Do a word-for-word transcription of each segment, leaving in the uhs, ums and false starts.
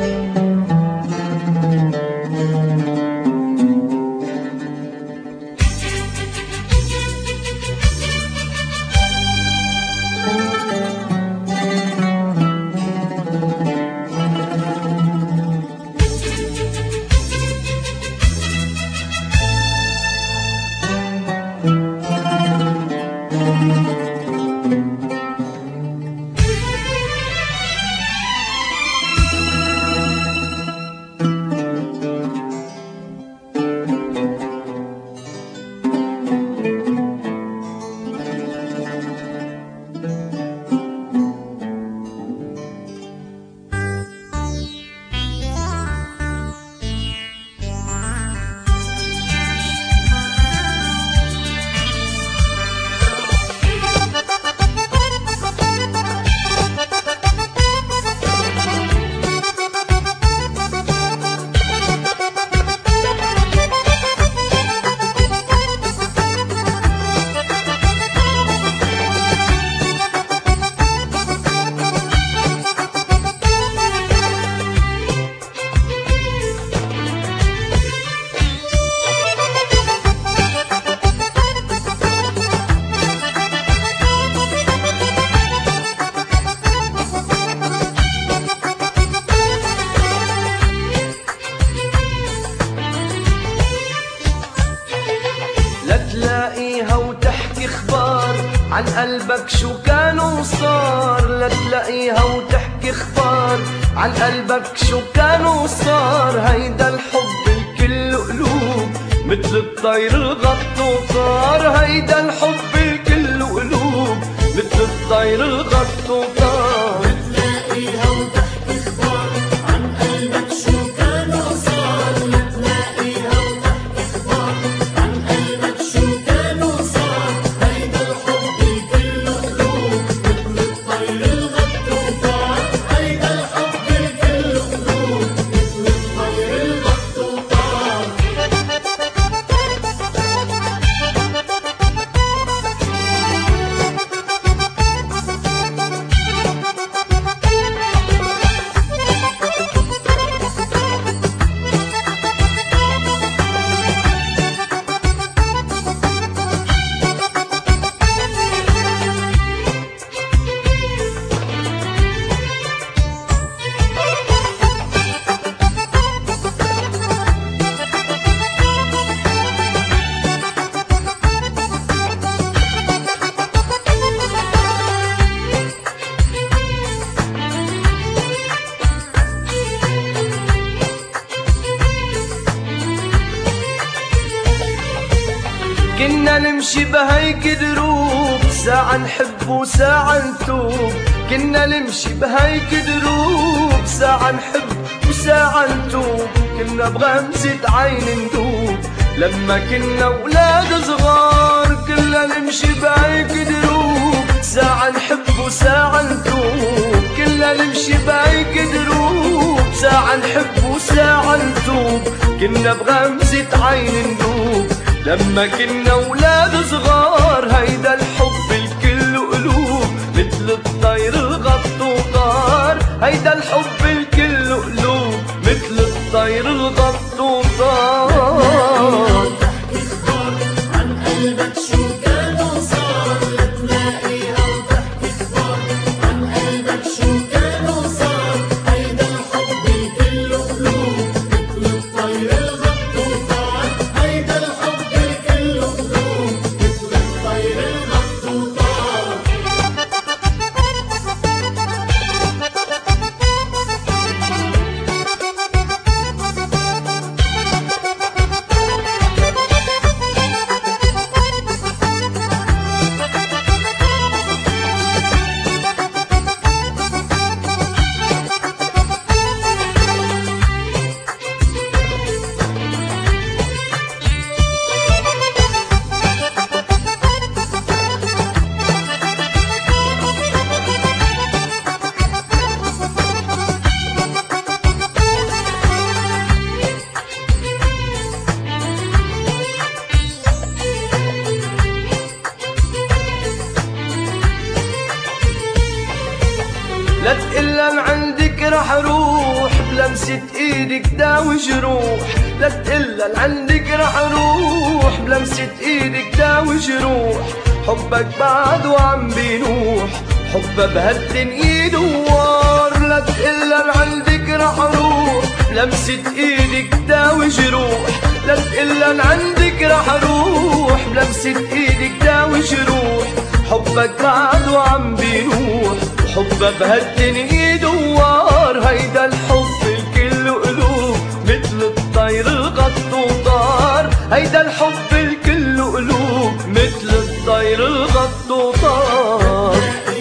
تلاقيها وتحكي اخبار عن قلبك شو كان وصار. لا تلاقيها وتحكي اخبار عن قلبك شو كان وصار. هيدا الحب الكل قلوب مثل الطير الغط وطار. هيدا الحب الكل قلوب مثل الطير الغط وطار. تلاقيها وتحكي اخبار عن قلبك شو كان وصار. لا تلاقيها وتحكي اخبار عن قلبك شو كان وصار. هيدا الحب الكل قلوب مثل الطير الغط وطار. هيدا الحب الكل قلوب مثل الطير الغط وطار. كنا نمشي بهيك دروب ساعة نحب وساعة نتوب. كنا نمشي بهيك دروب ساعة نحب وساعة نتوب. كنا بغمزة عين ندوب لما كنا ولاد صغار. كنا نمشي بهيك دروب ساعة نحب وساعة نتوب. كنا نمشي بهيك دروب ساعة نحب وساعة نتوب. كنا بغمزة عين ندوب لما كنا ولاد صغار. هيدا الحب الكل قلوب مثل الطير الغط وطار. هيدا الحب الكل قلوب مثل الطير الغط وطار. تحكي اخبار عن قلبك شو كان وصار. لا تلاقيها وتحكي اخبار عن قلبك شو كان وصار. هيدا الحب الكل قلوب مثل الطير الغط وطار. هيدا الحب الكل قلوب مثل الطير الغط وطار. بلمسة ايدك داوي جروح، لا تقلها لعندك رح اروح، بلمسة ايدك داوي جروح، حبك بعد وعم بينوح، حبها بهالدنيا دوار، لا تقلها لعندك رح اروح، بلمسة ايدك داوي جروح، لا تقلها لعندك رح اروح، بلمسة ايدك داوي جروح، حبك بعد وعم بينوح، وحبها بهالدنيا دوار. هيدا الحب الكل قلوب مثل الطير الغط وطار، هيدا الحب الكل قلوب مثل الطير الغط وطار.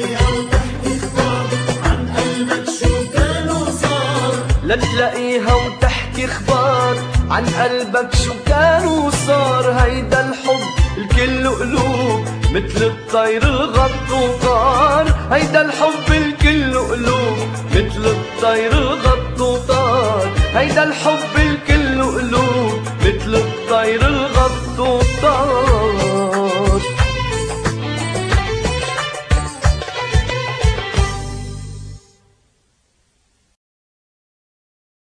لا تلاقيها وتحكي اخبار عن قلبك شو كان وصار، هيدا الحب الكل قلوب مثل الطير الغط وطار، هيدا الحب الكل قلوب مثل الطير الغط وطار، هيدا الحب الكل قلوب مثل الطير الغط وطار.